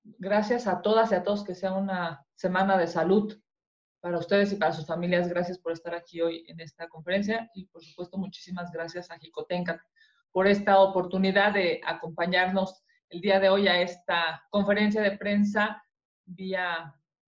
Gracias a todas y a todos, que sea una semana de salud para ustedes y para sus familias. Gracias por estar aquí hoy en esta conferencia y, por supuesto, muchísimas gracias a Jicotencat por esta oportunidad de acompañarnos el día de hoy a esta conferencia de prensa vía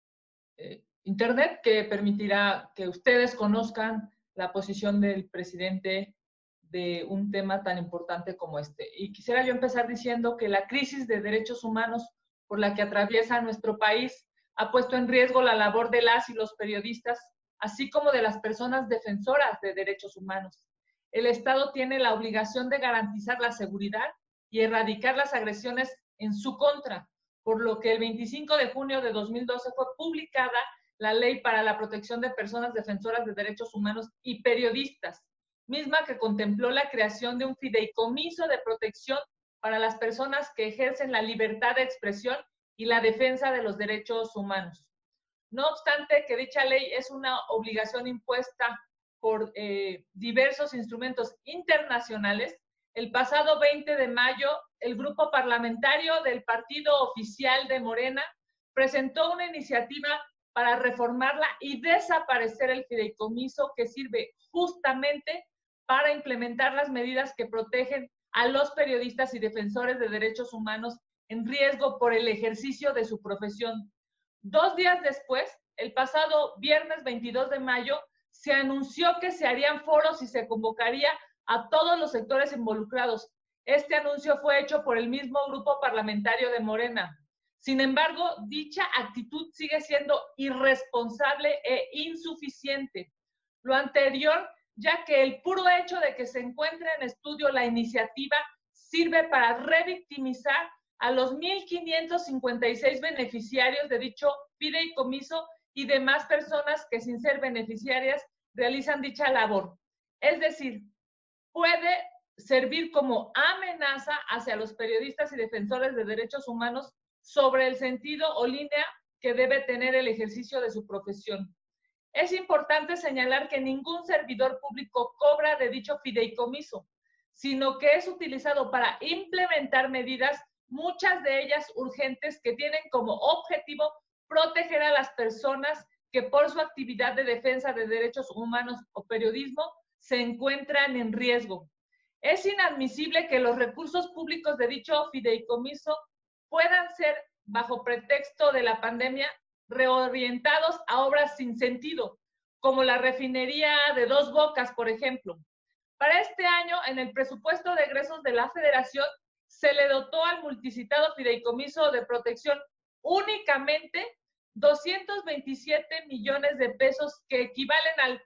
internet, que permitirá que ustedes conozcan la posición del presidente de un tema tan importante como este. Y quisiera yo empezar diciendo que la crisis de derechos humanos por la que atraviesa nuestro país ha puesto en riesgo la labor de las y los periodistas, así como de las personas defensoras de derechos humanos. El Estado tiene la obligación de garantizar la seguridad y erradicar las agresiones en su contra, por lo que el 25 de junio de 2012 fue publicada la Ley para la Protección de Personas Defensoras de Derechos Humanos y Periodistas, misma que contempló la creación de un fideicomiso de protección para las personas que ejercen la libertad de expresión y la defensa de los derechos humanos. No obstante que dicha ley es una obligación impuesta por diversos instrumentos internacionales, el pasado 20 de mayo, el grupo parlamentario del partido oficial de Morena presentó una iniciativa para reformarla y desaparecer el fideicomiso que sirve justamente para implementar las medidas que protegen a los periodistas y defensores de derechos humanos en riesgo por el ejercicio de su profesión. 2 días después, el pasado viernes 22 de mayo, se anunció que se harían foros y se convocaría a todos los sectores involucrados. Este anuncio fue hecho por el mismo grupo parlamentario de Morena. Sin embargo, dicha actitud sigue siendo irresponsable e insuficiente. Lo anterior, ya que el puro hecho de que se encuentre en estudio la iniciativa sirve para revictimizar a los 1,556 beneficiarios de dicho fideicomiso y demás personas que, sin ser beneficiarias, realizan dicha labor. Es decir, puede servir como amenaza hacia los periodistas y defensores de derechos humanos sobre el sentido o línea que debe tener el ejercicio de su profesión. Es importante señalar que ningún servidor público cobra de dicho fideicomiso, sino que es utilizado para implementar medidas, muchas de ellas urgentes, que tienen como objetivo proteger a las personas que por su actividad de defensa de derechos humanos o periodismo se encuentran en riesgo. Es inadmisible que los recursos públicos de dicho fideicomiso puedan ser, bajo pretexto de la pandemia, reorientados a obras sin sentido, como la refinería de Dos Bocas, por ejemplo. Para este año, en el presupuesto de egresos de la Federación, se le dotó al multicitado fideicomiso de protección únicamente 227 millones de pesos, que equivalen al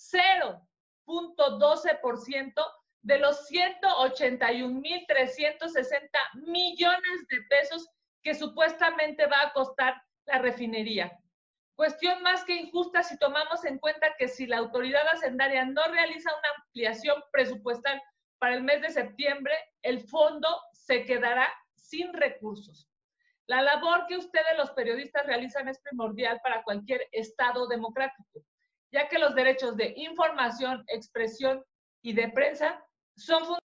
0.12% de los 181,360 millones de pesos que supuestamente va a costar la refinería. Cuestión más que injusta si tomamos en cuenta que si la autoridad hacendaria no realiza una ampliación presupuestal para el mes de septiembre, el fondo se quedará sin recursos. La labor que ustedes, los periodistas, realizan es primordial para cualquier Estado democrático, ya que los derechos de información, expresión y de prensa son fundamentales.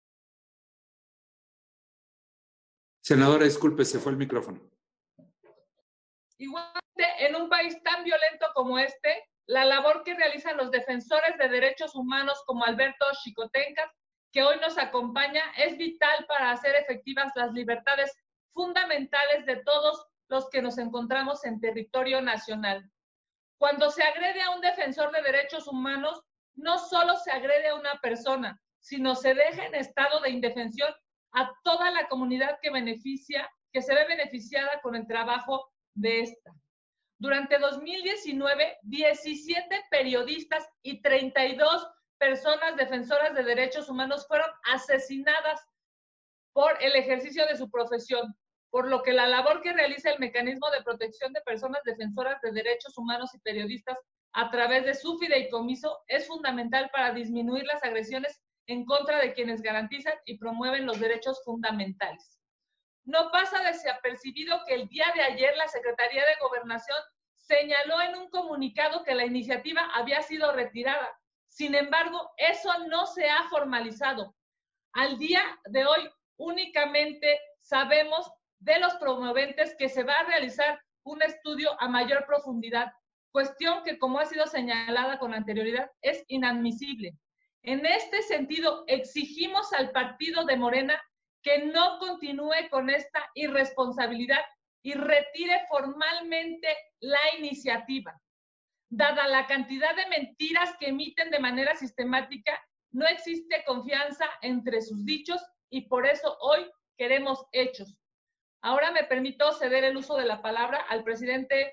Senadora, disculpe, se fue el micrófono. Igualmente, en un país tan violento como este, la labor que realizan los defensores de derechos humanos como Alberto Jicotencat, que hoy nos acompaña, es vital para hacer efectivas las libertades fundamentales de todos los que nos encontramos en territorio nacional. Cuando se agrede a un defensor de derechos humanos, no solo se agrede a una persona, sino se deja en estado de indefensión a toda la comunidad que se ve beneficiada con el trabajo de esta. Durante 2019, 17 periodistas y 32 personas defensoras de derechos humanos fueron asesinadas por el ejercicio de su profesión, por lo que la labor que realiza el Mecanismo de Protección de Personas Defensoras de Derechos Humanos y Periodistas a través de su fideicomiso es fundamental para disminuir las agresiones en contra de quienes garantizan y promueven los derechos fundamentales. No pasa desapercibido que el día de ayer la Secretaría de Gobernación señaló en un comunicado que la iniciativa había sido retirada. Sin embargo, eso no se ha formalizado. Al día de hoy únicamente sabemos de los promoventes que se va a realizar un estudio a mayor profundidad, cuestión que, como ha sido señalada con anterioridad, es inadmisible. En este sentido, exigimos al partido de Morena que no continúe con esta irresponsabilidad y retire formalmente la iniciativa. Dada la cantidad de mentiras que emiten de manera sistemática, no existe confianza entre sus dichos y por eso hoy queremos hechos. Ahora me permito ceder el uso de la palabra al presidente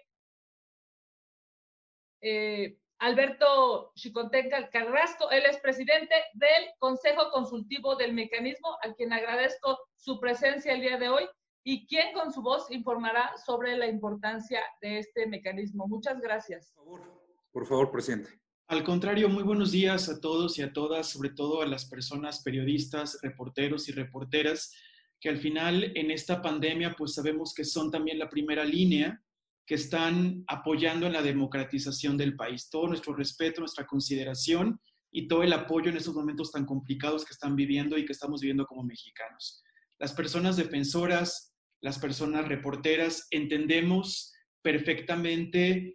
Alberto Xicotenca Carrasco. Él es presidente del Consejo Consultivo del Mecanismo, a quien agradezco su presencia el día de hoy y quien con su voz informará sobre la importancia de este mecanismo. Muchas gracias. Por favor, presidente. Al contrario, muy buenos días a todos y a todas, sobre todo a las personas periodistas, reporteros y reporteras, que al final en esta pandemia pues sabemos que son también la primera línea que están apoyando en la democratización del país. Todo nuestro respeto, nuestra consideración y todo el apoyo en estos momentos tan complicados que están viviendo y que estamos viviendo como mexicanos. Las personas defensoras, las personas reporteras, entendemos perfectamente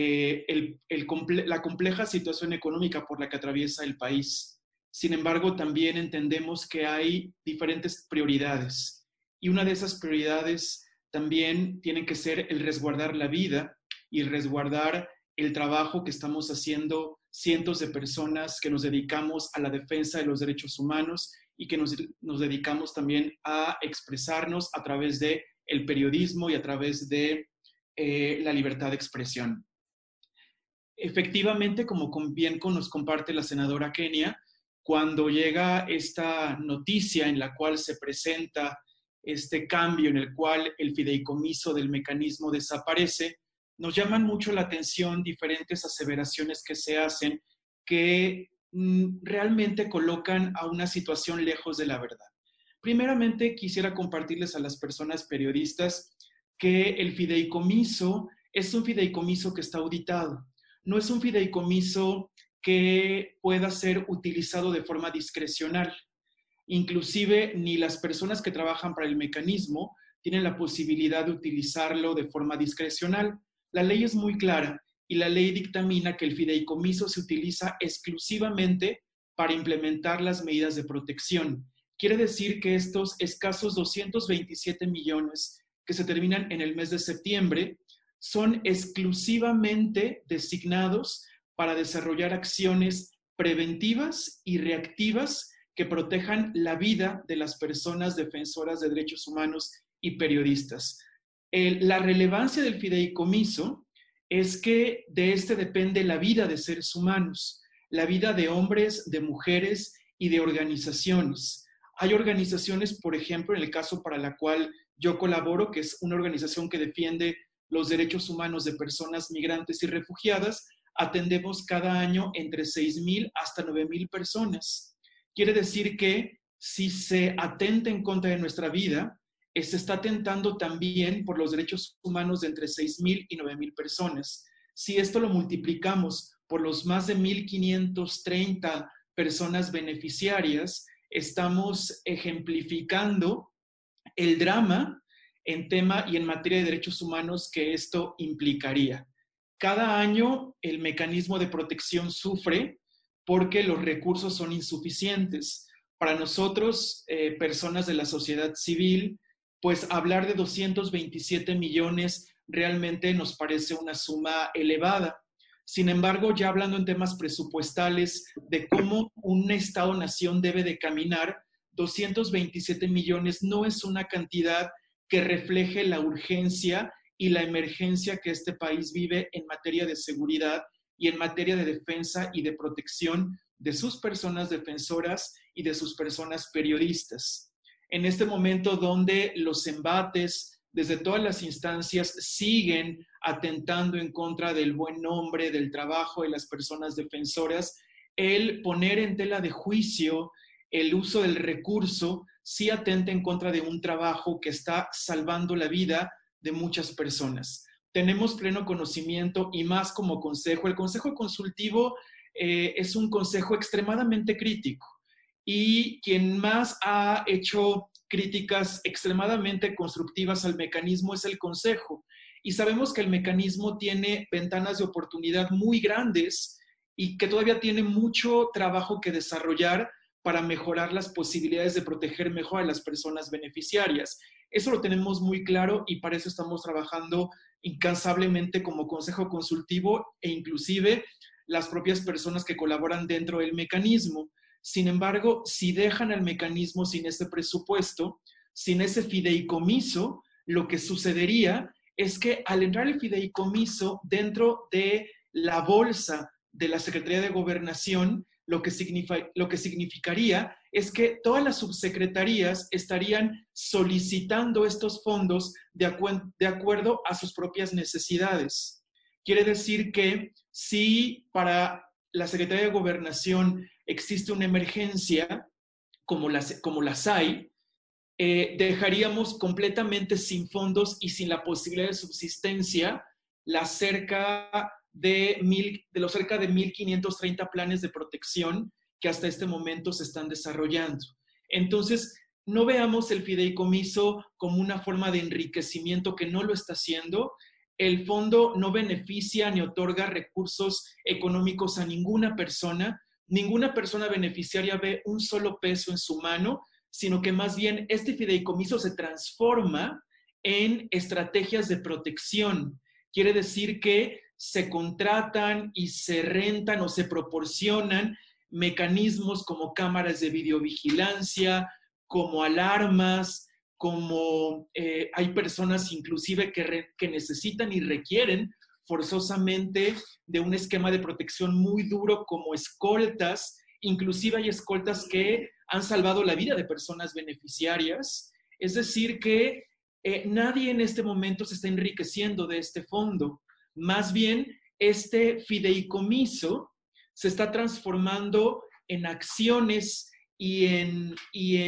la compleja situación económica por la que atraviesa el país. Sin embargo, también entendemos que hay diferentes prioridades y una de esas prioridades también tiene que ser el resguardar la vida y resguardar el trabajo que estamos haciendo cientos de personas que nos dedicamos a la defensa de los derechos humanos y que nos dedicamos también a expresarnos a través de el periodismo y a través de la libertad de expresión. Efectivamente, como bien nos comparte la senadora Kenia, cuando llega esta noticia en la cual se presenta este cambio en el cual el fideicomiso del mecanismo desaparece, nos llaman mucho la atención diferentes aseveraciones que se hacen que realmente colocan a una situación lejos de la verdad. Primeramente, quisiera compartirles a las personas periodistas que el fideicomiso es un fideicomiso que está auditado. No es un fideicomiso que pueda ser utilizado de forma discrecional. Inclusive, ni las personas que trabajan para el mecanismo tienen la posibilidad de utilizarlo de forma discrecional. La ley es muy clara y la ley dictamina que el fideicomiso se utiliza exclusivamente para implementar las medidas de protección. Quiere decir que estos escasos 227 millones que se terminan en el mes de septiembre son exclusivamente designados para desarrollar acciones preventivas y reactivas que protejan la vida de las personas defensoras de derechos humanos y periodistas. La relevancia del fideicomiso es que de este depende la vida de seres humanos, la vida de hombres, de mujeres y de organizaciones. Hay organizaciones, por ejemplo, en el caso para la cual yo colaboro, que es una organización que defiende los derechos humanos de personas migrantes y refugiadas, atendemos cada año entre 6,000 hasta 9,000 personas. Quiere decir que si se atenta en contra de nuestra vida, se está atentando también por los derechos humanos de entre 6,000 y 9,000 personas. Si esto lo multiplicamos por los más de 1,530 personas beneficiarias, estamos ejemplificando el drama en tema y en materia de derechos humanos que esto implicaría. Cada año el mecanismo de protección sufre porque los recursos son insuficientes. Para nosotros, personas de la sociedad civil, pues hablar de 227 millones realmente nos parece una suma elevada. Sin embargo, ya hablando en temas presupuestales de cómo un Estado-nación debe de caminar, 227 millones no es una cantidad que refleje la urgencia y la emergencia que este país vive en materia de seguridad y en materia de defensa y de protección de sus personas defensoras y de sus personas periodistas. En este momento donde los embates desde todas las instancias siguen atentando en contra del buen nombre, del trabajo de las personas defensoras, el poner en tela de juicio el uso del recurso sí atenta en contra de un trabajo que está salvando la vida de muchas personas. Tenemos pleno conocimiento y más como consejo. El Consejo Consultivo es un consejo extremadamente crítico y quien más ha hecho críticas extremadamente constructivas al mecanismo es el Consejo. Y sabemos que el mecanismo tiene ventanas de oportunidad muy grandes y que todavía tiene mucho trabajo que desarrollar para mejorar las posibilidades de proteger mejor a las personas beneficiarias. Eso lo tenemos muy claro y para eso estamos trabajando incansablemente como Consejo Consultivo e inclusive las propias personas que colaboran dentro del mecanismo. Sin embargo, si dejan al mecanismo sin ese presupuesto, sin ese fideicomiso, lo que sucedería es que al entrar el fideicomiso dentro de la bolsa de la Secretaría de Gobernación, lo que significaría es que todas las subsecretarías estarían solicitando estos fondos de acuerdo a sus propias necesidades. Quiere decir que si para la Secretaría de Gobernación existe una emergencia, como las hay, dejaríamos completamente sin fondos y sin la posibilidad de subsistencia los cerca de 1.530 planes de protección que hasta este momento se están desarrollando. Entonces, no veamos el fideicomiso como una forma de enriquecimiento que no lo está haciendo. El fondo no beneficia ni otorga recursos económicos a ninguna persona beneficiaria ve un solo peso en su mano, sino que más bien este fideicomiso se transforma en estrategias de protección. Quiere decir que se contratan y se rentan o se proporcionan mecanismos como cámaras de videovigilancia, como alarmas, como hay personas inclusive que necesitan y requieren forzosamente de un esquema de protección muy duro como escoltas. Inclusive hay escoltas que han salvado la vida de personas beneficiarias. Es decir, que nadie en este momento se está enriqueciendo de este fondo. Más bien, este fideicomiso se está transformando en acciones y en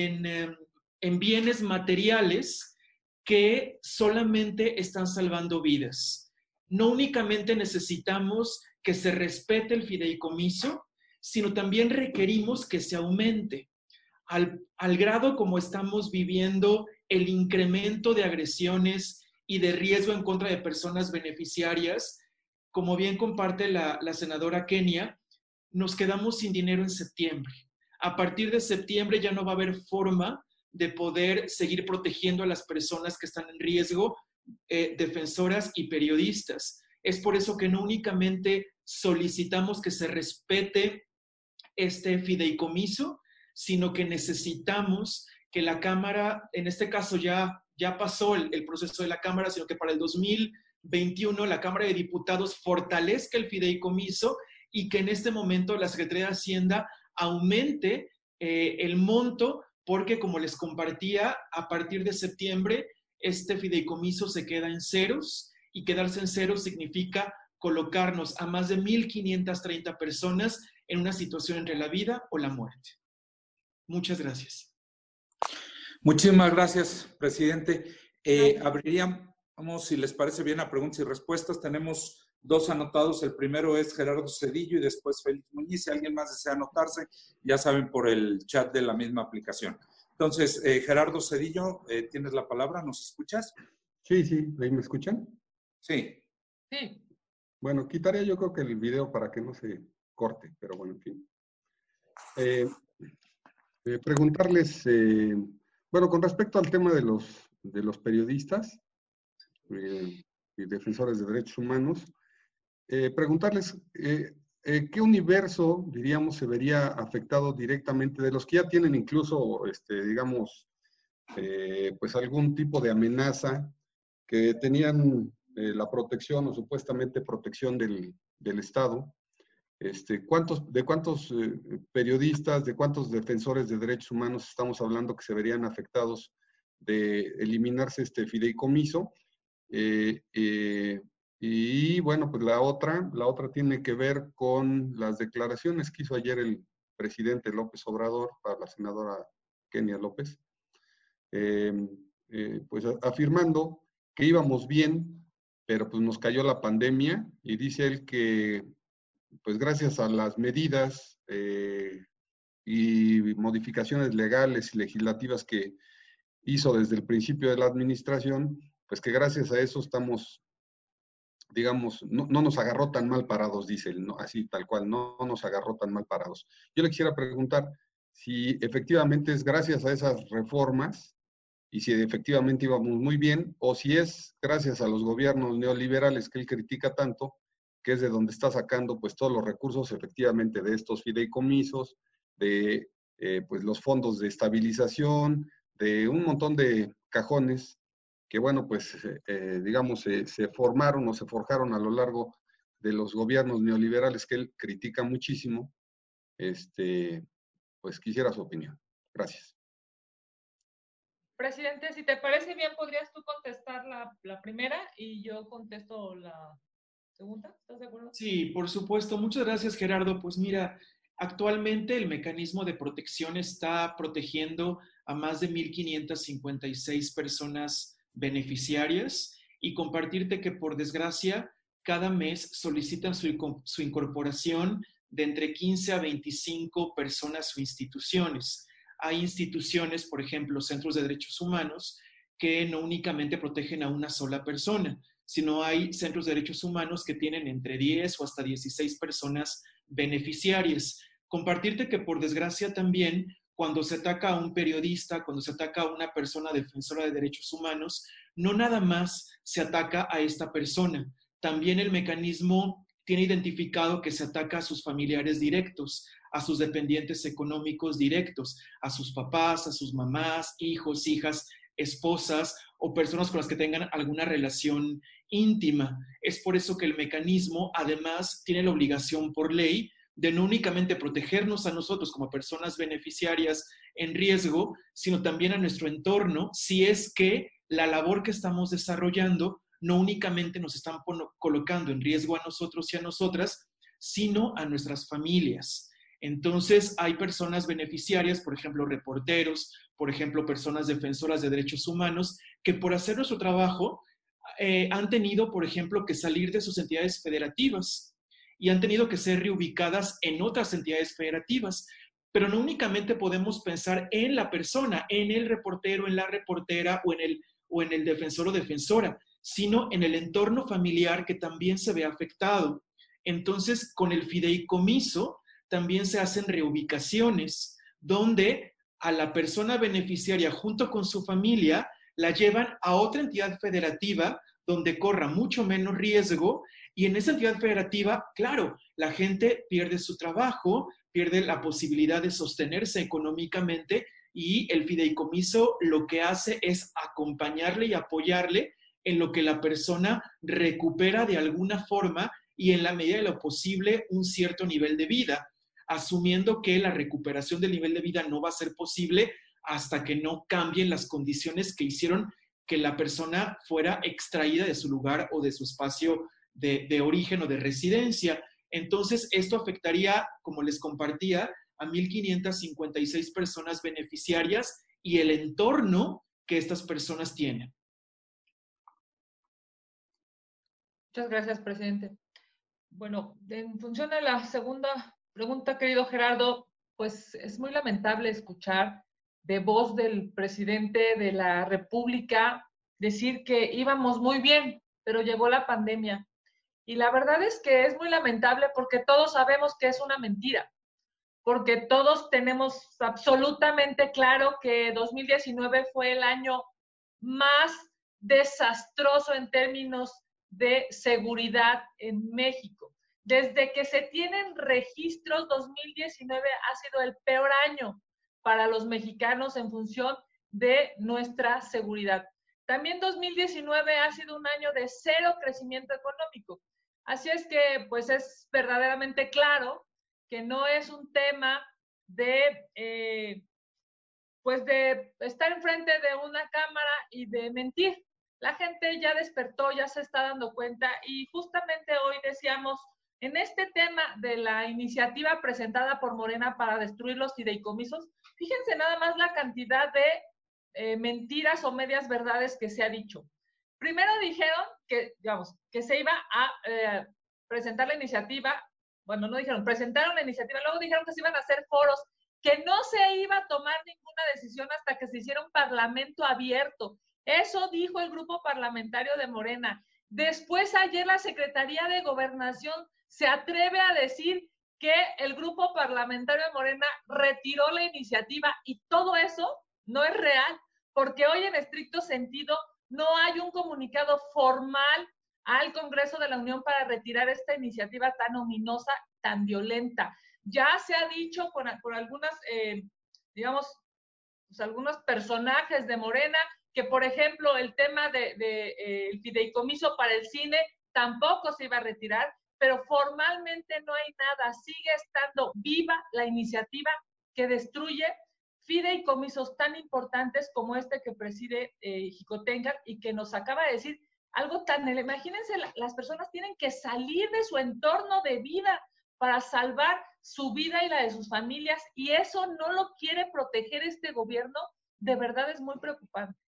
bienes materiales que solamente están salvando vidas. No únicamente necesitamos que se respete el fideicomiso, sino también requerimos que se aumente. Al grado como estamos viviendo el incremento de agresiones y de riesgo en contra de personas beneficiarias, como bien comparte la senadora Kenia, nos quedamos sin dinero en septiembre. A partir de septiembre ya no va a haber forma de poder seguir protegiendo a las personas que están en riesgo, defensoras y periodistas. Es por eso que no únicamente solicitamos que se respete este fideicomiso, sino que necesitamos que la Cámara, en este caso ya pasó el proceso de la Cámara, sino que para el 2021 la Cámara de Diputados fortalezca el fideicomiso y que en este momento la Secretaría de Hacienda aumente el monto, porque como les compartía, a partir de septiembre este fideicomiso se queda en ceros y quedarse en ceros significa colocarnos a más de 1.530 personas en una situación entre la vida o la muerte. Muchas gracias. Muchísimas gracias, presidente. Abriríamos, si les parece bien, a preguntas y respuestas. Tenemos dos anotados. El primero es Gerardo Cedillo y después Félix Muñiz. Si alguien más desea anotarse, ya saben, por el chat de la misma aplicación. Entonces, Gerardo Cedillo, tienes la palabra. ¿Nos escuchas? Sí, ¿ahí me escuchan? Sí. Sí. Bueno, quitaré yo creo que el video para que no se corte, pero bueno, en fin. Preguntarles, bueno, con respecto al tema de los periodistas y defensores de derechos humanos, preguntarles qué universo, diríamos, se vería afectado directamente de los que ya tienen incluso, digamos, pues algún tipo de amenaza, que tenían la protección o supuestamente protección del Estado. ¿De cuántos periodistas, de cuántos defensores de derechos humanos estamos hablando que se verían afectados de eliminarse este fideicomiso? Y bueno, pues la otra tiene que ver con las declaraciones que hizo ayer el presidente López Obrador para la senadora Kenia López, pues afirmando que íbamos bien, pero pues nos cayó la pandemia, y dice él que pues gracias a las medidas y modificaciones legales y legislativas que hizo desde el principio de la administración, pues que gracias a eso estamos, digamos, no nos agarró tan mal parados, dice él, ¿no? Así tal cual, no nos agarró tan mal parados. Yo le quisiera preguntar si efectivamente es gracias a esas reformas y si efectivamente íbamos muy bien, o si es gracias a los gobiernos neoliberales que él critica tanto, que es de donde está sacando pues todos los recursos efectivamente de estos fideicomisos, de pues los fondos de estabilización, de un montón de cajones que bueno, pues digamos se formaron o se forjaron a lo largo de los gobiernos neoliberales que él critica muchísimo. Pues quisiera su opinión. Gracias. Presidente, si te parece bien, podrías tú contestar la primera y yo contesto la segunda. ¿Estás de acuerdo? Sí, por supuesto. Muchas gracias, Gerardo. Pues mira, actualmente el mecanismo de protección está protegiendo a más de 1,556 personas beneficiarias y compartirte que, por desgracia, cada mes solicitan su incorporación de entre 15 a 25 personas o instituciones. Hay instituciones, por ejemplo, centros de derechos humanos, que no únicamente protegen a una sola persona, sino hay centros de derechos humanos que tienen entre 10 o hasta 16 personas beneficiarias. Compartirte que, por desgracia, también cuando se ataca a un periodista, cuando se ataca a una persona defensora de derechos humanos, no nada más se ataca a esta persona. También el mecanismo tiene identificado que se ataca a sus familiares directos, a sus dependientes económicos directos, a sus papás, a sus mamás, hijos, hijas, esposas o personas con las que tengan alguna relación íntima. Es por eso que el mecanismo además tiene la obligación por ley de no únicamente protegernos a nosotros como personas beneficiarias en riesgo, sino también a nuestro entorno, si es que la labor que estamos desarrollando no únicamente nos están colocando en riesgo a nosotros y a nosotras, sino a nuestras familias. Entonces, hay personas beneficiarias, por ejemplo, reporteros, por ejemplo, personas defensoras de derechos humanos, que por hacer nuestro trabajo han tenido, por ejemplo, que salir de sus entidades federativas y han tenido que ser reubicadas en otras entidades federativas. Pero no únicamente podemos pensar en la persona, en el reportero, en la reportera o en el defensor o defensora, sino en el entorno familiar que también se ve afectado. Entonces, con el fideicomiso también se hacen reubicaciones donde a la persona beneficiaria junto con su familia la llevan a otra entidad federativa donde corra mucho menos riesgo, y en esa entidad federativa, claro, la gente pierde su trabajo, pierde la posibilidad de sostenerse económicamente, y el fideicomiso lo que hace es acompañarle y apoyarle en lo que la persona recupera de alguna forma y en la medida de lo posible un cierto nivel de vida, asumiendo que la recuperación del nivel de vida no va a ser posible hasta que no cambien las condiciones que hicieron que la persona fuera extraída de su lugar o de su espacio de origen o de residencia. Entonces, esto afectaría, como les compartía, a 1,556 personas beneficiarias y el entorno que estas personas tienen. Muchas gracias, presidente. Bueno, en función de la segunda pregunta, querido Gerardo, pues es muy lamentable escuchar de voz del presidente de la República decir que íbamos muy bien, pero llegó la pandemia. Y la verdad es que es muy lamentable porque todos sabemos que es una mentira, porque todos tenemos absolutamente claro que 2019 fue el año más desastroso en términos de seguridad en México. Desde que se tienen registros, 2019 ha sido el peor año para los mexicanos en función de nuestra seguridad. También 2019 ha sido un año de cero crecimiento económico. Así es que, pues, es verdaderamente claro que no es un tema de, pues, de estar enfrente de una cámara y de mentir. La gente ya despertó, ya se está dando cuenta, y justamente hoy decíamos, en este tema de la iniciativa presentada por Morena para destruir los fideicomisos, fíjense nada más la cantidad de mentiras o medias verdades que se ha dicho. Primero dijeron que, digamos, que se iba a presentar la iniciativa, bueno, no dijeron, presentaron la iniciativa, luego dijeron que se iban a hacer foros que no se iba a tomar ninguna decisión hasta que se hiciera un parlamento abierto. Eso dijo el grupo parlamentario de Morena. Después, ayer la Secretaría de Gobernación se atreve a decir que el grupo parlamentario de Morena retiró la iniciativa, y todo eso no es real, porque hoy en estricto sentido no hay un comunicado formal al Congreso de la Unión para retirar esta iniciativa tan ominosa, tan violenta. Ya se ha dicho por algunas, digamos, pues algunos personajes de Morena, que por ejemplo el tema el fideicomiso para el cine tampoco se iba a retirar, pero formalmente no hay nada, sigue estando viva la iniciativa que destruye fideicomisos tan importantes como este que preside Xicoténcatl, y que nos acaba de decir algo tan... Imagínense, las personas tienen que salir de su entorno de vida para salvar su vida y la de sus familias, y eso no lo quiere proteger este gobierno. De verdad es muy preocupante.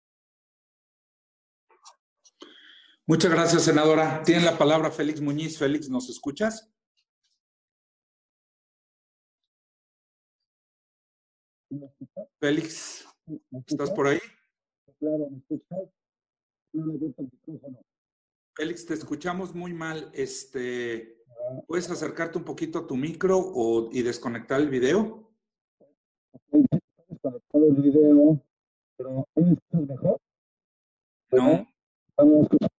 Muchas gracias, senadora. Tiene la palabra Félix Muñiz. Félix, ¿nos escuchas? Félix, ¿estás por ahí? Claro, ¿me escuchas? Félix, te escuchamos muy mal. ¿Puedes acercarte un poquito a tu micro y desconectar el video? Desconectado el video, pero ¿me escuchas mejor? No. Vamos a escuchar.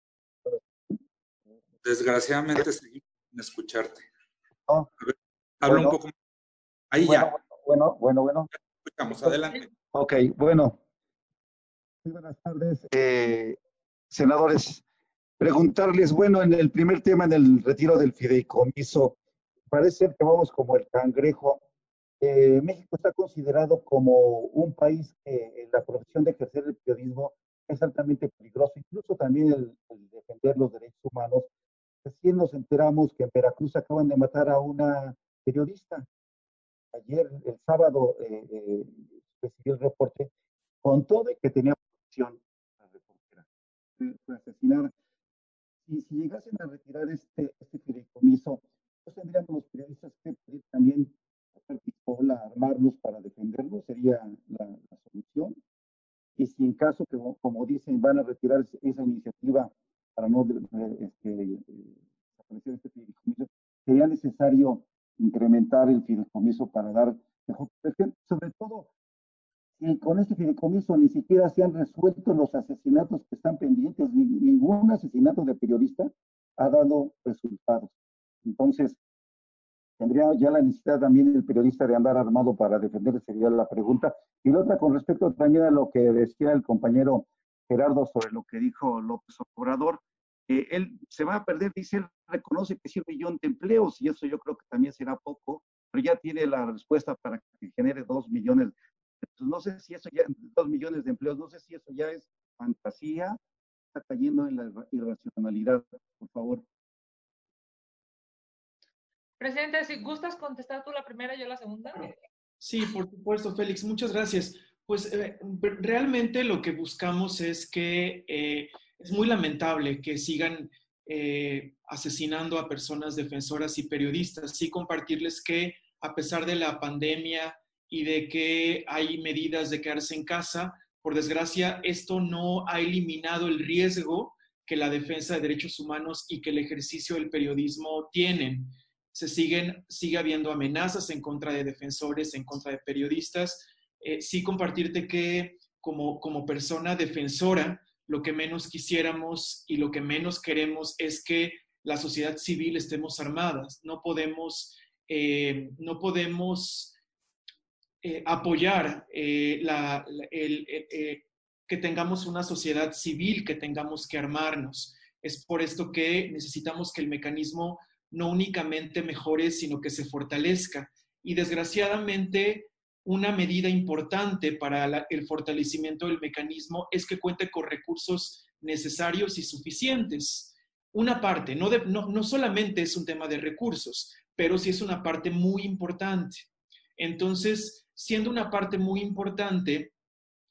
Desgraciadamente seguimos sin escucharte. Oh, a ver, habla bueno, un poco más. Ahí bueno, ya. Bueno. Escuchamos, adelante. Ok, bueno. Muy buenas tardes, senadores. Preguntarles, bueno, en el primer tema, en el retiro del fideicomiso, parece ser que vamos como el cangrejo. México está considerado como un país que en la profesión de ejercer el periodismo es altamente peligroso, incluso también el defender los derechos humanos. Recién nos enteramos que en Veracruz acaban de matar a una periodista. Ayer, el sábado, recibí el reporte con todo de que tenía protección la reportera. Fue asesinada. Y si llegasen a retirar este fideicomiso, pues tendríamos los periodistas que pedir también sacar pistola, armarnos para defendernos, sería la solución. Y si en caso que, como dicen, van a retirar esa iniciativa para no desaparecer este fideicomiso, sería necesario incrementar el fideicomiso para dar mejor protección, sobre todo si con este fideicomiso ni siquiera se han resuelto los asesinatos que están pendientes. Ningún asesinato de periodista ha dado resultados. Entonces, tendría ya la necesidad también el periodista de andar armado para defender, sería la pregunta. Y la otra, con respecto también a lo que decía el compañero Gerardo sobre lo que dijo López Obrador, él se va a perder, dice, él reconoce que sí 1 millón de empleos, y eso yo creo que también será poco, pero ya tiene la respuesta para que genere 2 millones. Entonces, no sé si eso ya, 2 millones de empleos, no sé si eso ya es fantasía, está cayendo en la irracionalidad, por favor. Presidente, si gustas contestar tú la primera y yo la segunda. Sí, por supuesto, Félix, muchas gracias. Pues realmente lo que buscamos es que es muy lamentable que sigan asesinando a personas defensoras y periodistas. Sí, compartirles que a pesar de la pandemia y de que hay medidas de quedarse en casa, por desgracia, esto no ha eliminado el riesgo que la defensa de derechos humanos y que el ejercicio del periodismo tienen. Sigue habiendo amenazas en contra de defensores, en contra de periodistas. Sí compartirte que como persona defensora, lo que menos quisiéramos y lo que menos queremos es que la sociedad civil estemos armadas. No podemos apoyar que tengamos una sociedad civil, que tengamos que armarnos. Es por esto que necesitamos que el mecanismo no únicamente mejore, sino que se fortalezca. Y desgraciadamente, una medida importante para el fortalecimiento del mecanismo es que cuente con recursos necesarios y suficientes. Una parte, no solamente es un tema de recursos, pero sí es una parte muy importante. Entonces, siendo una parte muy importante,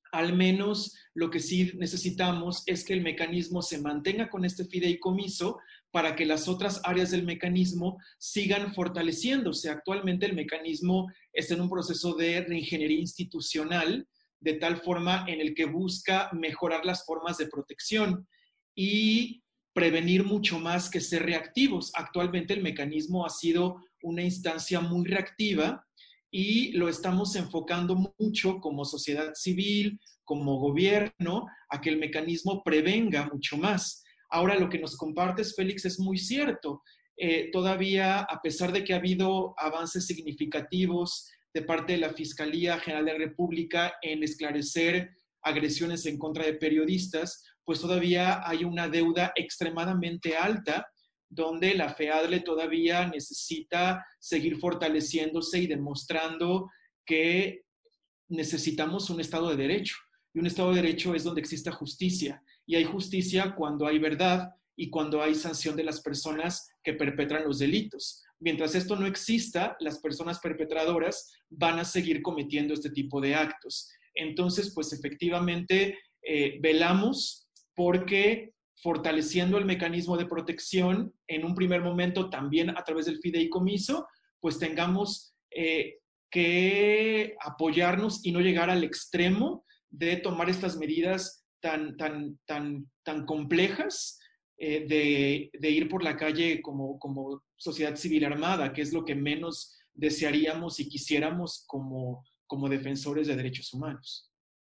al menos lo que sí necesitamos es que el mecanismo se mantenga con este fideicomiso para que las otras áreas del mecanismo sigan fortaleciéndose. Actualmente el mecanismo está en un proceso de reingeniería institucional, de tal forma en el que busca mejorar las formas de protección y prevenir mucho más que ser reactivos. Actualmente el mecanismo ha sido una instancia muy reactiva y lo estamos enfocando mucho como sociedad civil, como gobierno, a que el mecanismo prevenga mucho más. Ahora, lo que nos compartes, Félix, es muy cierto. Todavía, a pesar de que ha habido avances significativos de parte de la Fiscalía General de la República en esclarecer agresiones en contra de periodistas, pues todavía hay una deuda extremadamente alta donde la FEADLE todavía necesita seguir fortaleciéndose y demostrando que necesitamos un Estado de Derecho. Y un Estado de Derecho es donde exista justicia. Y hay justicia cuando hay verdad y cuando hay sanción de las personas que perpetran los delitos. Mientras esto no exista, las personas perpetradoras van a seguir cometiendo este tipo de actos. Entonces, pues efectivamente, velamos porque fortaleciendo el mecanismo de protección, en un primer momento también a través del fideicomiso, pues tengamos que apoyarnos y no llegar al extremo de tomar estas medidas tan complejas, de ir por la calle como sociedad civil armada, que es lo que menos desearíamos y quisiéramos como defensores de derechos humanos.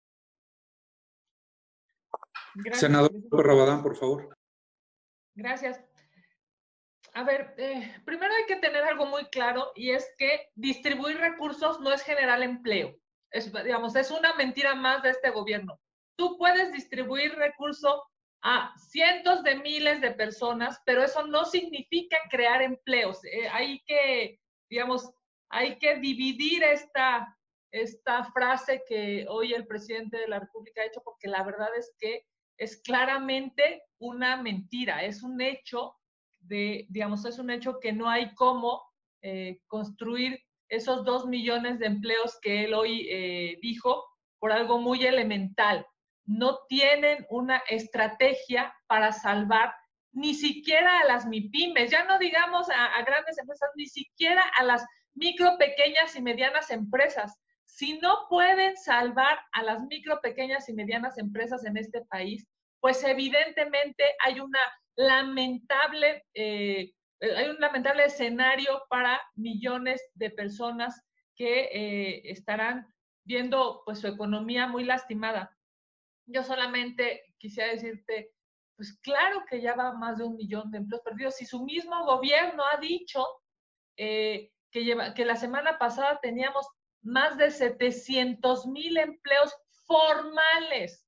Gracias. Senador Rabadán, por favor. Gracias. A ver, primero hay que tener algo muy claro, y es que distribuir recursos no es generar empleo. Digamos, es una mentira más de este gobierno. Tú puedes distribuir recursos a cientos de miles de personas, pero eso no significa crear empleos. Hay que, digamos, hay que dividir esta frase que hoy el presidente de la República ha hecho, porque la verdad es que es claramente una mentira, es un hecho es un hecho que no hay cómo construir esos 2 millones de empleos que él hoy dijo por algo muy elemental. No tienen una estrategia para salvar ni siquiera a las MIPYMES, ya no digamos a grandes empresas, ni siquiera a las micro, pequeñas y medianas empresas. Si no pueden salvar a las micro, pequeñas y medianas empresas en este país, pues evidentemente hay un lamentable escenario para millones de personas que estarán viendo pues su economía muy lastimada. Yo solamente quisiera decirte, pues claro que ya va más de 1 millón de empleos perdidos. Si su mismo gobierno ha dicho que la semana pasada teníamos más de 700,000 empleos formales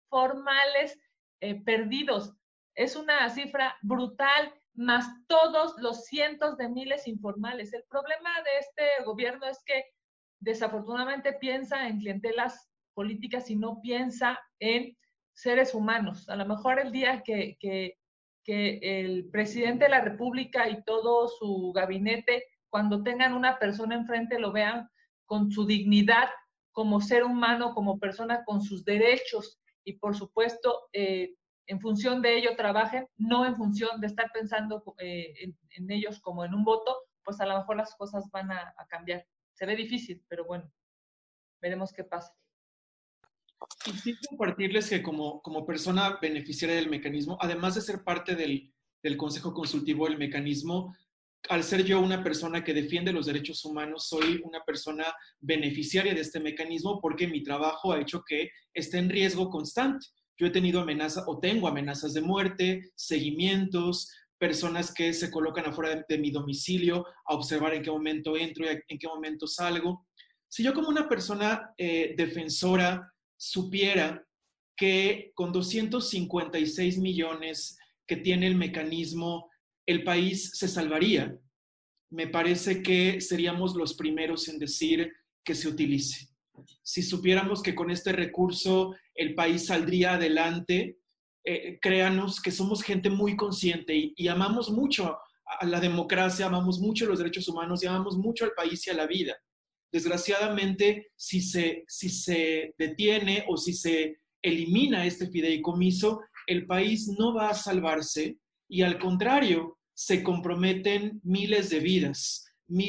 perdidos. Es una cifra brutal, más todos los cientos de miles informales. El problema de este gobierno es que desafortunadamente piensa en clientelas políticas y no piensa en seres humanos. A lo mejor el día que el presidente de la República y todo su gabinete, cuando tengan una persona enfrente, lo vean con su dignidad como ser humano, como persona con sus derechos, y por supuesto en función de ello trabajen, no en función de estar pensando en ellos como en un voto, pues a lo mejor las cosas van a cambiar. Se ve difícil, pero bueno, veremos qué pasa. Y sí compartirles que como persona beneficiaria del mecanismo, además de ser parte del Consejo Consultivo del mecanismo, al ser yo una persona que defiende los derechos humanos, soy una persona beneficiaria de este mecanismo porque mi trabajo ha hecho que esté en riesgo constante. Yo he tenido amenazas o tengo amenazas de muerte, seguimientos, personas que se colocan afuera de mi domicilio a observar en qué momento entro y en qué momento salgo. Si yo como una persona defensora supiera que con 256 millones que tiene el mecanismo, el país se salvaría, me parece que seríamos los primeros en decir que se utilice. Si supiéramos que con este recurso el país saldría adelante, créanos que somos gente muy consciente y amamos mucho a la democracia, amamos mucho los derechos humanos y amamos mucho al país y a la vida. Desgraciadamente, si se detiene o si se elimina este fideicomiso, el país no va a salvarse y al contrario, se comprometen miles de vidas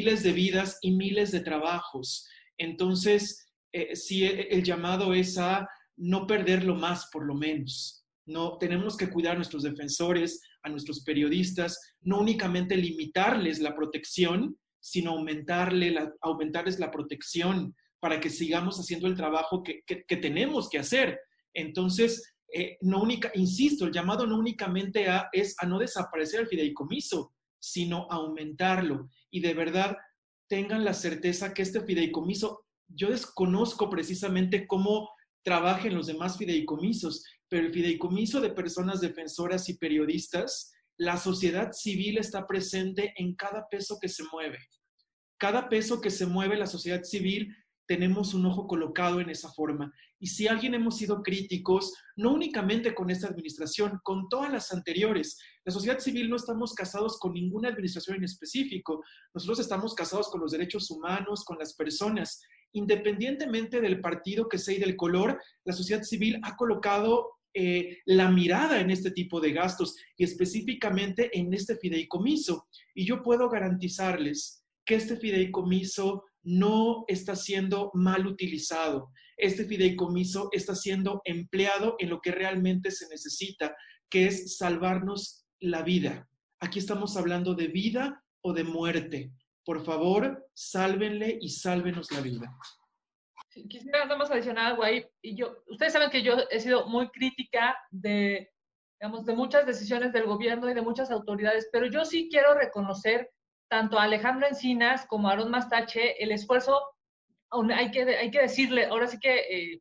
y miles de trabajos. Entonces, sí, el llamado es a no perderlo más, por lo menos. No, tenemos que cuidar a nuestros defensores, a nuestros periodistas, no únicamente limitarles la protección, sino aumentarles la protección para que sigamos haciendo el trabajo que tenemos que hacer. Entonces, insisto, el llamado no únicamente es a no desaparecer el fideicomiso, sino aumentarlo. Y de verdad, tengan la certeza que este fideicomiso, yo desconozco precisamente cómo trabajen los demás fideicomisos, pero el fideicomiso de personas defensoras y periodistas, la sociedad civil está presente en cada peso que se mueve. Cada peso que se mueve la sociedad civil, tenemos un ojo colocado en esa forma. Y si alguien hemos sido críticos, no únicamente con esta administración, con todas las anteriores. La sociedad civil no estamos casados con ninguna administración en específico. Nosotros estamos casados con los derechos humanos, con las personas. Independientemente del partido que sea y del color, la sociedad civil ha colocado la mirada en este tipo de gastos y específicamente en este fideicomiso. Y yo puedo garantizarles que este fideicomiso no está siendo mal utilizado. Este fideicomiso está siendo empleado en lo que realmente se necesita, que es salvarnos la vida. Aquí estamos hablando de vida o de muerte. Por favor, sálvenle y sálvenos la vida. Quisiera nada más adicionar algo ahí. Ustedes saben que yo he sido muy crítica de muchas decisiones del gobierno y de muchas autoridades, pero yo sí quiero reconocer tanto a Alejandro Encinas como a Aarón Mastache el esfuerzo. Hay que decirle, ahora sí que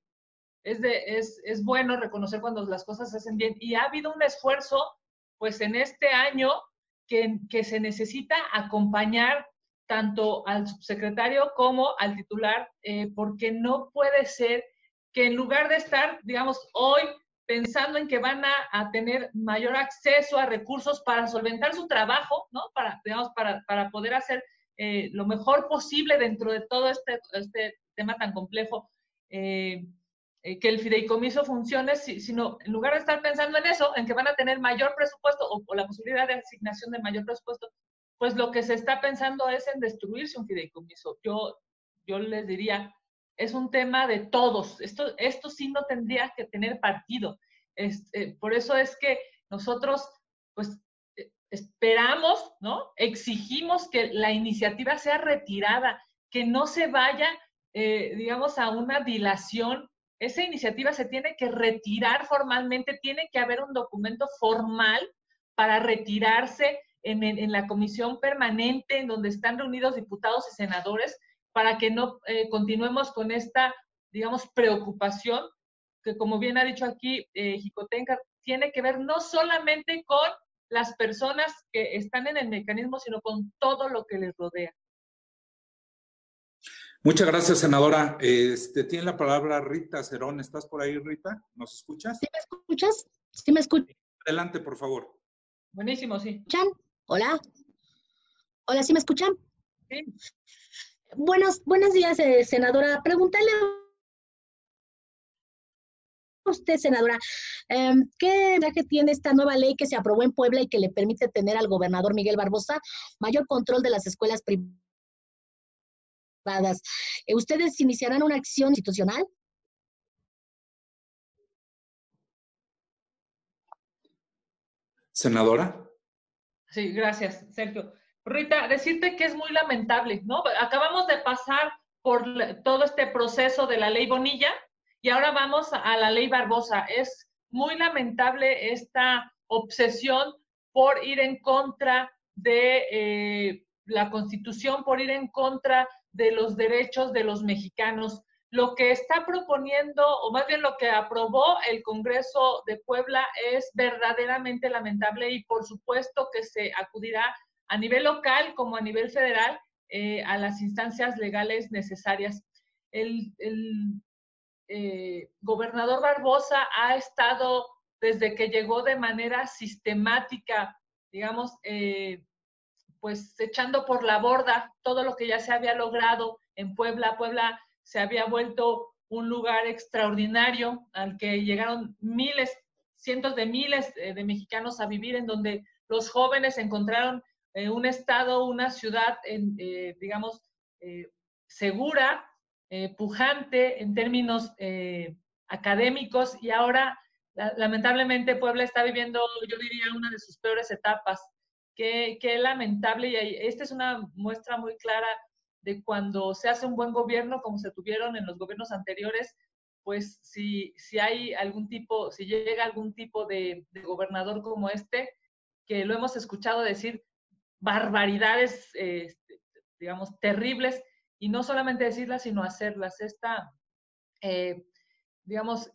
es bueno reconocer cuando las cosas se hacen bien, y ha habido un esfuerzo pues en este año que se necesita acompañar tanto al subsecretario como al titular, porque no puede ser que en lugar de estar, digamos, hoy pensando en que van a tener mayor acceso a recursos para solventar su trabajo, ¿no? Para poder hacer lo mejor posible dentro de todo este tema tan complejo, que el fideicomiso funcione, sino en lugar de estar pensando en eso, en que van a tener mayor presupuesto o la posibilidad de asignación de mayor presupuesto, pues lo que se está pensando es en destruirse un fideicomiso. Yo les diría, es un tema de todos. Esto sí no tendría que tener partido. Por eso es que nosotros, pues, esperamos, ¿no? Exigimos que la iniciativa sea retirada, que no se vaya, digamos, a una dilación. Esa iniciativa se tiene que retirar formalmente, tiene que haber un documento formal para retirarse en la comisión permanente, en donde están reunidos diputados y senadores, para que no continuemos con esta, digamos, preocupación, que como bien ha dicho aquí Jicotenca, tiene que ver no solamente con las personas que están en el mecanismo, sino con todo lo que les rodea. Muchas gracias, senadora. Tiene la palabra Rita Cerón. ¿Estás por ahí, Rita? ¿Nos escuchas? ¿Sí me escuchas? ¿Sí me escuchas? Adelante, por favor. Buenísimo, sí. ¿Escuchan? Hola. Hola, ¿sí me escuchan? Sí. Buenos días, senadora. Preguntarle a usted, senadora, ¿qué mensaje tiene esta nueva ley que se aprobó en Puebla y que le permite tener al gobernador Miguel Barbosa mayor control de las escuelas privadas? ¿Ustedes iniciarán una acción institucional? Senadora. Sí, gracias, Sergio. Rita, decirte que es muy lamentable, ¿no? Acabamos de pasar por todo este proceso de la ley Bonilla y ahora vamos a la ley Barbosa. Es muy lamentable esta obsesión por ir en contra de la Constitución, por ir en contra de los derechos de los mexicanos. Lo que está proponiendo, o más bien lo que aprobó el Congreso de Puebla, es verdaderamente lamentable y por supuesto que se acudirá a nivel local como a nivel federal a las instancias legales necesarias. El gobernador Barbosa ha estado, desde que llegó, de manera sistemática, digamos, pues echando por la borda todo lo que ya se había logrado en Puebla. Puebla se había vuelto un lugar extraordinario al que llegaron miles, cientos de miles de mexicanos a vivir, en donde los jóvenes encontraron un estado, una ciudad, digamos, segura, pujante en términos académicos, y ahora lamentablemente Puebla está viviendo, yo diría, una de sus peores etapas. Qué lamentable, y esta es una muestra muy clara de cuando se hace un buen gobierno, como se tuvieron en los gobiernos anteriores, pues si hay algún tipo, si llega algún tipo de gobernador como este, que lo hemos escuchado decir barbaridades, digamos, terribles, y no solamente decirlas, sino hacerlas. Digamos,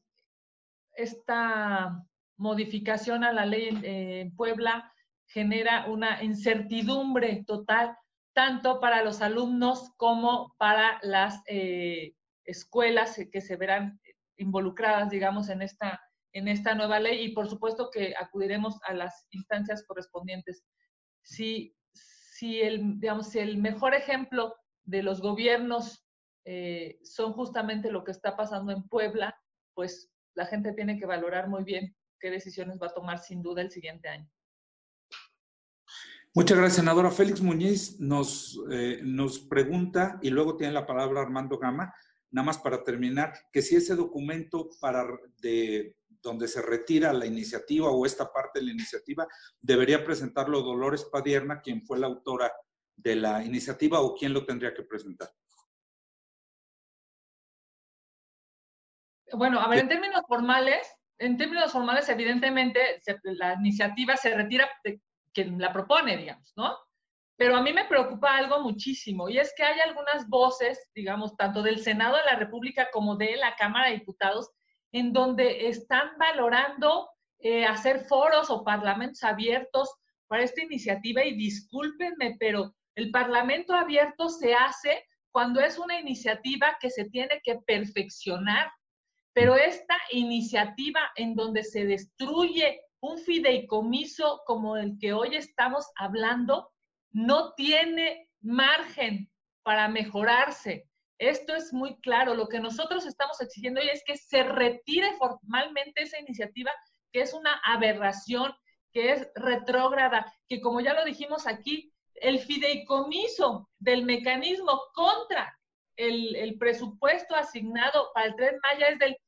esta modificación a la ley en Puebla genera una incertidumbre total, tanto para los alumnos como para las escuelas que se verán involucradas, digamos, en esta nueva ley, y por supuesto que acudiremos a las instancias correspondientes. Si el mejor ejemplo de los gobiernos son justamente lo que está pasando en Puebla, pues la gente tiene que valorar muy bien qué decisiones va a tomar sin duda el siguiente año. Muchas gracias, senadora. Félix Muñiz nos pregunta, y luego tiene la palabra Armando Gama, nada más para terminar, que si ese documento donde se retira la iniciativa o esta parte de la iniciativa, debería presentarlo Dolores Padierna, quien fue la autora de la iniciativa, o quién lo tendría que presentar. Bueno, a ver, en términos formales, evidentemente, la iniciativa se retira de quien la propone, digamos, ¿no? Pero a mí me preocupa algo muchísimo, y es que hay algunas voces, digamos, tanto del Senado de la República como de la Cámara de Diputados, en donde están valorando hacer foros o parlamentos abiertos para esta iniciativa, y discúlpenme, pero el parlamento abierto se hace cuando es una iniciativa que se tiene que perfeccionar. Pero esta iniciativa en donde se destruye un fideicomiso como el que hoy estamos hablando, no tiene margen para mejorarse. Esto es muy claro. Lo que nosotros estamos exigiendo hoy es que se retire formalmente esa iniciativa, que es una aberración, que es retrógrada, que, como ya lo dijimos aquí, el fideicomiso del mecanismo contra el presupuesto asignado para el Tren Maya es del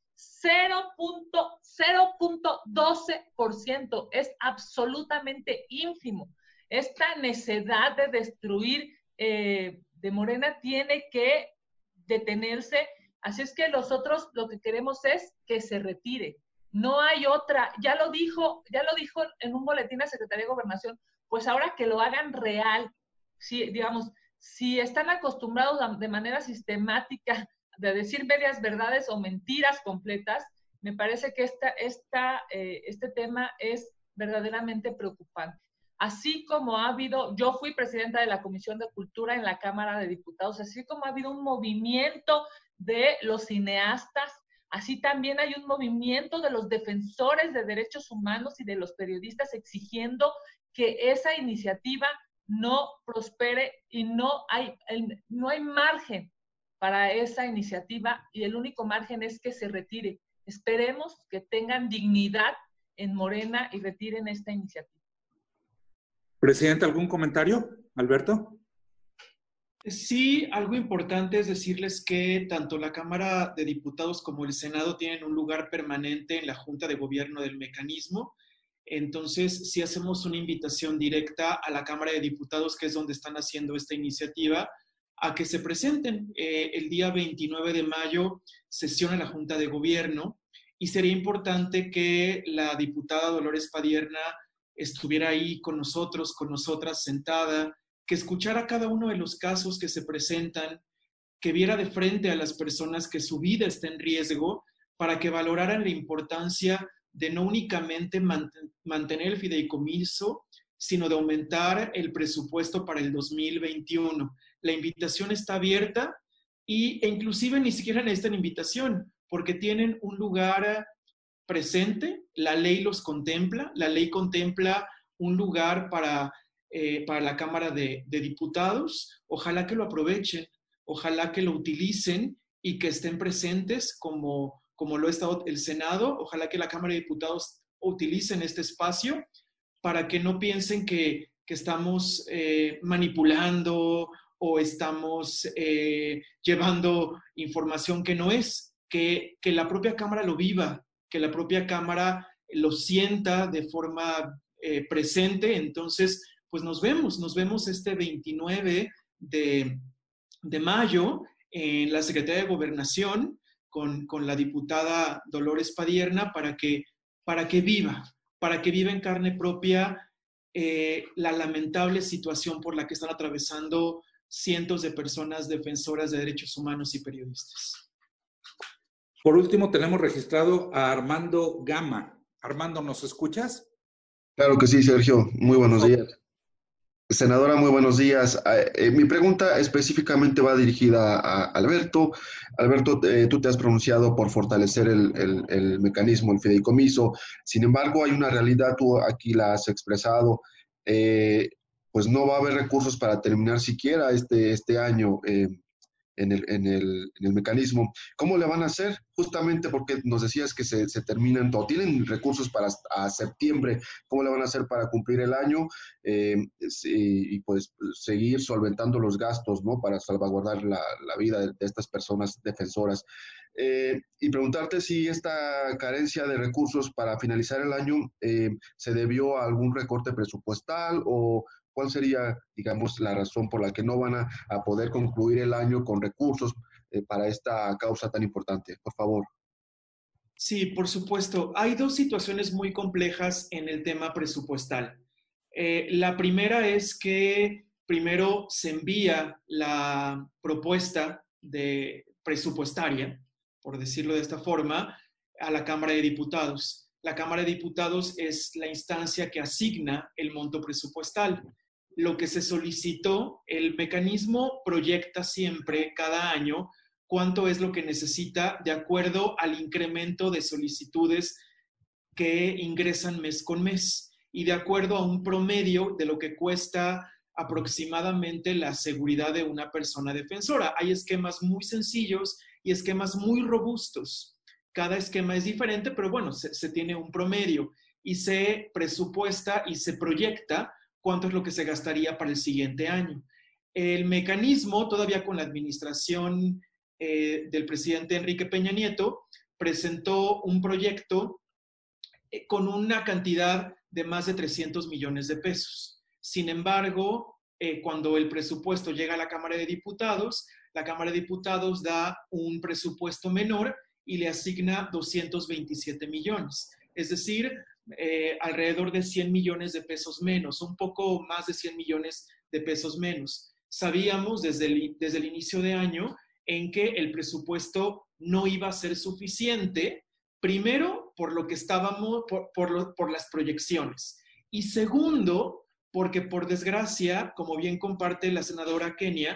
0.12%. Es absolutamente ínfimo. Esta necedad de destruir de Morena tiene que detenerse. Así es que nosotros lo que queremos es que se retire. No hay otra. Ya lo dijo en un boletín la Secretaría de Gobernación. Pues ahora que lo hagan real. Si, digamos, si están acostumbrados de manera sistemática de decir medias verdades o mentiras completas, me parece que este tema es verdaderamente preocupante. Así como ha habido, yo fui presidenta de la Comisión de Cultura en la Cámara de Diputados, así como ha habido un movimiento de los cineastas, así también hay un movimiento de los defensores de derechos humanos y de los periodistas exigiendo que esa iniciativa no prospere, y no hay margen para esa iniciativa, y el único margen es que se retire. Esperemos que tengan dignidad en Morena y retiren esta iniciativa. Presidente, ¿algún comentario? Alberto. Sí, algo importante es decirles que tanto la Cámara de Diputados como el Senado tienen un lugar permanente en la Junta de Gobierno del mecanismo. Entonces, sí hacemos una invitación directa a la Cámara de Diputados, que es donde están haciendo esta iniciativa, a que se presenten. El día 29 de mayo sesiona la Junta de Gobierno, y sería importante que la diputada Dolores Padierna estuviera ahí con nosotros, con nosotras, sentada, que escuchara cada uno de los casos que se presentan, que viera de frente a las personas que su vida está en riesgo, para que valoraran la importancia de no únicamente mantener el fideicomiso, sino de aumentar el presupuesto para el 2021. La invitación está abierta, e inclusive ni siquiera necesitan invitación, porque tienen un lugar presente. La ley los contempla, la ley contempla un lugar para la Cámara de Diputados. Ojalá que lo aprovechen, Ojalá que lo utilicen y que estén presentes como lo ha estado el Senado. Ojalá que la Cámara de Diputados utilicen este espacio para que no piensen que estamos manipulando o estamos llevando información que no es, que la propia Cámara lo viva, que la propia Cámara lo sienta de forma presente. Entonces, pues nos vemos este 29 de mayo en la Secretaría de Gobernación con la diputada Dolores Padierna para que viva en carne propia la lamentable situación por la que están atravesando cientos de personas defensoras de derechos humanos y periodistas. Por último, tenemos registrado a Armando Gama. Armando, ¿nos escuchas? Claro que sí, Sergio. Muy buenos días. Senadora, muy buenos días. Mi pregunta específicamente va dirigida a Alberto. Alberto, tú te has pronunciado por fortalecer el mecanismo, el fideicomiso. Sin embargo, hay una realidad, tú aquí la has expresado, pues no va a haber recursos para terminar siquiera este año en el mecanismo. ¿Cómo le van a hacer? Justamente porque nos decías que se terminan, o tienen recursos para a septiembre. ¿Cómo le van a hacer para cumplir el año y pues seguir solventando los gastos, ¿no? Para salvaguardar la vida de estas personas defensoras. Y preguntarte si esta carencia de recursos para finalizar el año se debió a algún recorte presupuestal o ¿cuál sería, digamos, la razón por la que no van a poder concluir el año con recursos para esta causa tan importante? Por favor. Sí, por supuesto. Hay dos situaciones muy complejas en el tema presupuestal. La primera es que primero se envía la propuesta presupuestaria, por decirlo de esta forma, a la Cámara de Diputados. La Cámara de Diputados es la instancia que asigna el monto presupuestal. Lo que se solicitó, el mecanismo proyecta siempre, cada año, cuánto es lo que necesita de acuerdo al incremento de solicitudes que ingresan mes con mes y de acuerdo a un promedio de lo que cuesta aproximadamente la seguridad de una persona defensora. Hay esquemas muy sencillos y esquemas muy robustos. Cada esquema es diferente, pero bueno, se tiene un promedio y se presupuesta y se proyecta cuánto es lo que se gastaría para el siguiente año. El mecanismo, todavía con la administración del presidente Enrique Peña Nieto, presentó un proyecto con una cantidad de más de 300 millones de pesos. Sin embargo, cuando el presupuesto llega a la Cámara de Diputados, la Cámara de Diputados da un presupuesto menor y le asigna 227 millones. Es decir, alrededor de 100 millones de pesos menos, un poco más de 100 millones de pesos menos. Sabíamos desde el inicio de año en que el presupuesto no iba a ser suficiente, primero por lo que estábamos, por las proyecciones, y segundo, porque por desgracia, como bien comparte la senadora Kenia,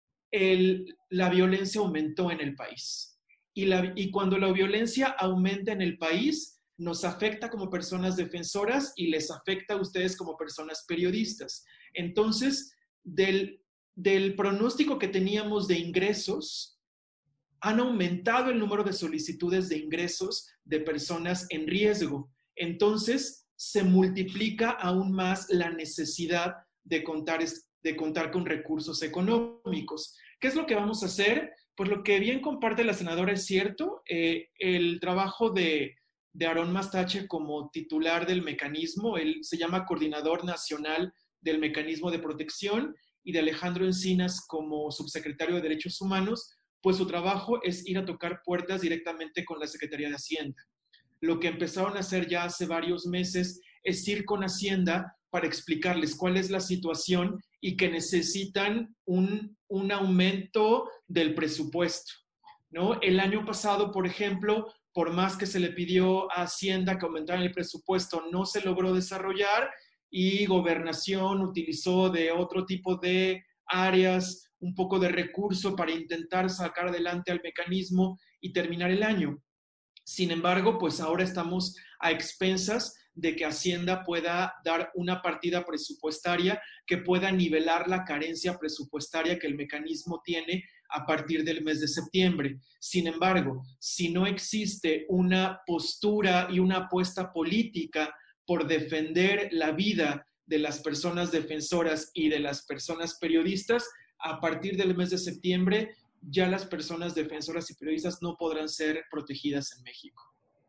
la violencia aumentó en el país. Y cuando la violencia aumenta en el país, nos afecta como personas defensoras y les afecta a ustedes como personas periodistas. Entonces, del pronóstico que teníamos de ingresos, han aumentado el número de solicitudes de ingresos de personas en riesgo. Entonces, se multiplica aún más la necesidad de contar con recursos económicos. ¿Qué es lo que vamos a hacer? Pues lo que bien comparte la senadora es cierto. El trabajo de Aarón Mastache como titular del mecanismo, él se llama Coordinador Nacional del Mecanismo de Protección, y de Alejandro Encinas como subsecretario de Derechos Humanos, pues su trabajo es ir a tocar puertas directamente con la Secretaría de Hacienda. Lo que empezaron a hacer ya hace varios meses es ir con Hacienda para explicarles cuál es la situación y que necesitan un aumento del presupuesto, ¿no? El año pasado, por ejemplo, por más que se le pidió a Hacienda que aumentara el presupuesto, no se logró desarrollar y Gobernación utilizó de otro tipo de áreas un poco de recurso para intentar sacar adelante al mecanismo y terminar el año. Sin embargo, pues ahora estamos a expensas de que Hacienda pueda dar una partida presupuestaria que pueda nivelar la carencia presupuestaria que el mecanismo tiene a partir del mes de septiembre. Sin embargo, si no existe una postura y una apuesta política por defender la vida de las personas defensoras y de las personas periodistas, a partir del mes de septiembre ya las personas defensoras y periodistas no podrán ser protegidas en México.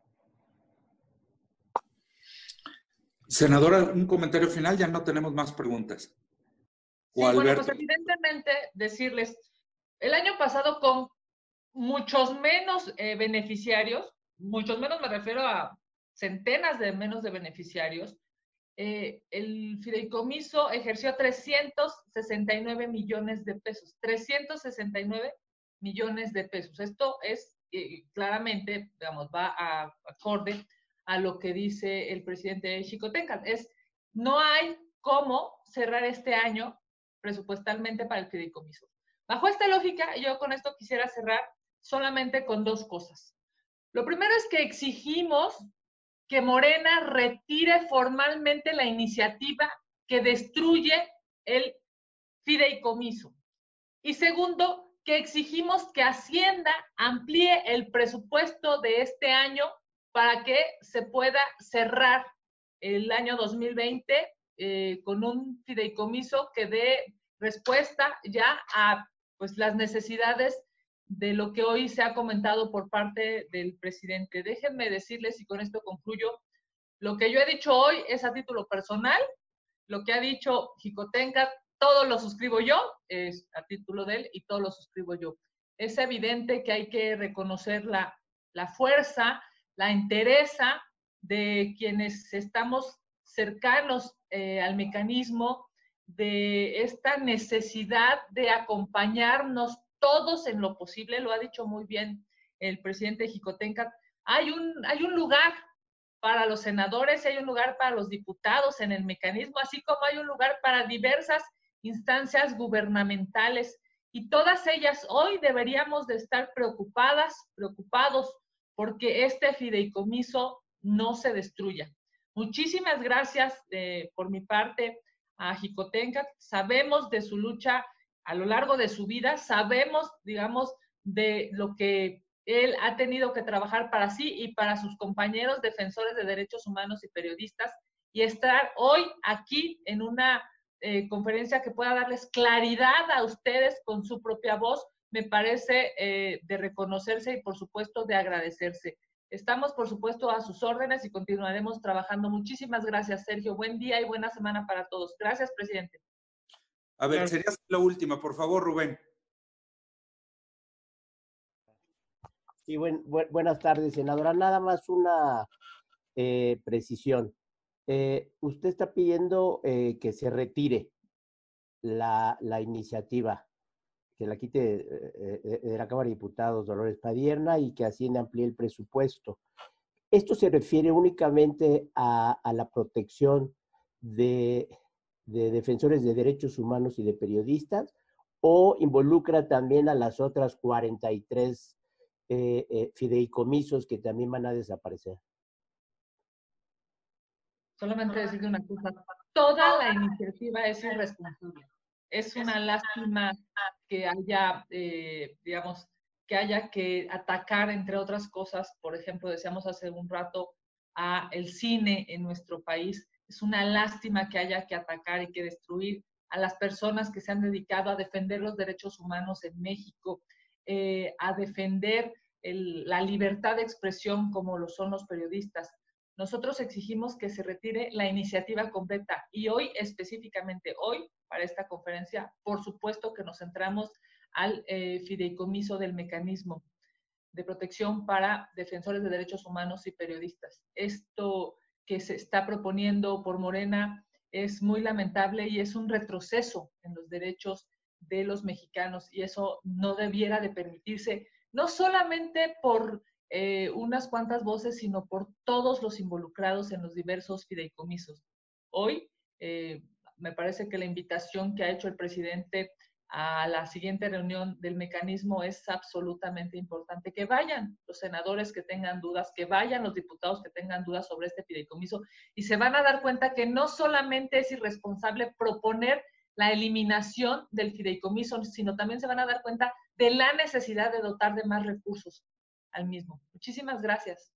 Senadora, un comentario final, ya no tenemos más preguntas. Sí, bueno, pues Alberto. evidentemente decirles, el año pasado con muchos menos beneficiarios, muchos menos me refiero a centenas de menos de beneficiarios, el fideicomiso ejerció 369 millones de pesos, 369 millones de pesos. Esto es claramente, digamos, va acorde a lo que dice el presidente Xicoténcatl. No hay cómo cerrar este año presupuestalmente para el fideicomiso. Bajo esta lógica, yo con esto quisiera cerrar solamente con dos cosas. Lo primero es que exigimos que Morena retire formalmente la iniciativa que destruye el fideicomiso. Y segundo, que exigimos que Hacienda amplíe el presupuesto de este año para que se pueda cerrar el año 2020 con un fideicomiso que dé respuesta ya a pues, las necesidades de lo que hoy se ha comentado por parte del presidente. Déjenme decirles, y con esto concluyo, lo que yo he dicho hoy es a título personal, lo que ha dicho Xicoténcatl, todo lo suscribo yo, es a título de él, y todo lo suscribo yo. Es evidente que hay que reconocer la fuerza, la entereza de quienes estamos cercanos al mecanismo, de esta necesidad de acompañarnos todos en lo posible, lo ha dicho muy bien el presidente Xicoténcatl. Hay un lugar para los senadores y hay un lugar para los diputados en el mecanismo, así como hay un lugar para diversas instancias gubernamentales, y todas ellas hoy deberíamos de estar preocupados porque este fideicomiso no se destruya. Muchísimas gracias por mi parte a Xicoténcatl. Sabemos de su lucha a lo largo de su vida, sabemos, digamos, de lo que él ha tenido que trabajar para sí y para sus compañeros defensores de derechos humanos y periodistas, y estar hoy aquí en una conferencia que pueda darles claridad a ustedes con su propia voz, me parece de reconocerse y, por supuesto, de agradecerse. Estamos, por supuesto, a sus órdenes y continuaremos trabajando. Muchísimas gracias, Sergio. Buen día y buena semana para todos. Gracias, presidente. A ver, sería la última, por favor, Rubén. Sí, buenas tardes, senadora. Nada más una precisión. Usted está pidiendo que se retire la iniciativa, que la quite de la Cámara de Diputados Dolores Padierna y que Hacienda amplíe el presupuesto. ¿Esto se refiere únicamente a la protección de defensores de derechos humanos y de periodistas, o involucra también a las otras 43 fideicomisos que también van a desaparecer? Solamente decirle una cosa, toda la iniciativa es irresponsable. Es una lástima que haya, digamos, que haya que atacar, entre otras cosas, por ejemplo, decíamos hace un rato, a el cine en nuestro país. Es una lástima que haya que atacar y que destruir a las personas que se han dedicado a defender los derechos humanos en México, a defender la libertad de expresión como lo son los periodistas. Nosotros exigimos que se retire la iniciativa completa y hoy, específicamente hoy, para esta conferencia, por supuesto que nos centramos al fideicomiso del mecanismo de protección para defensores de derechos humanos y periodistas. Esto que se está proponiendo por Morena es muy lamentable y es un retroceso en los derechos de los mexicanos, y eso no debiera de permitirse, no solamente por unas cuantas voces, sino por todos los involucrados en los diversos fideicomisos. Hoy me parece que la invitación que ha hecho el presidente a la siguiente reunión del mecanismo es absolutamente importante. Que vayan los senadores que tengan dudas, que vayan los diputados que tengan dudas sobre este fideicomiso, y se van a dar cuenta que no solamente es irresponsable proponer la eliminación del fideicomiso, sino también se van a dar cuenta de la necesidad de dotar de más recursos al mismo. Muchísimas gracias.